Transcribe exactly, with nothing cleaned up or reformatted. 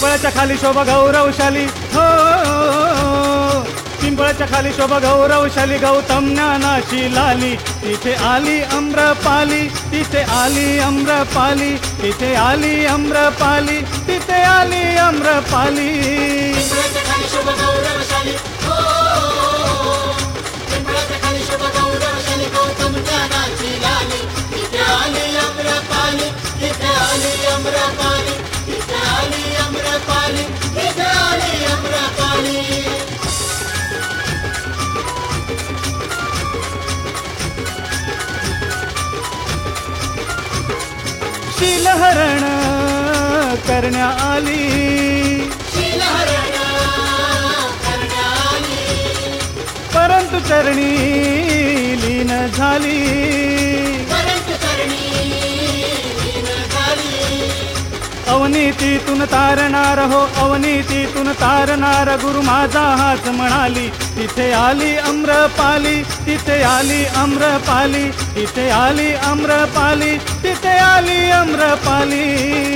पिंपळाच्या खाली शोभा गौरवशाली हो, पिंपळाच्या खाली शोभा गौरवशाली गौतम ज्ञानाची लाली, तिथे आली अम्रपाली, तिथे आली अम्रपाली, तिथे आली अम्रपाली, तिथे आली अम्रपाली. पिंपळाच्या खाली शोभा गौरवशाली हो, पिंपळाच्या खाली शोभा गौरवशाली गौतम ज्ञानाची लाली, तिथे आली अम्रपाली, तिथे आली अम्रपाली, तिथे आली अम्रपाली, तिथे आली अम्रपाली. शीलहरण करण्या आली, शीलहरण करण्या आली, परंतु चरणी लीन झाली, परंतु चरणी लीन झाली. अवनीतीतून तारणार हो, अवनीतीतून तारणार गुरु माझा हाच म्हणाली, तिथे आली अम्रपाली, तिथे आली अम्रपाली, तिथे आली अम्रपाली, तिथे आली अम्रपाली.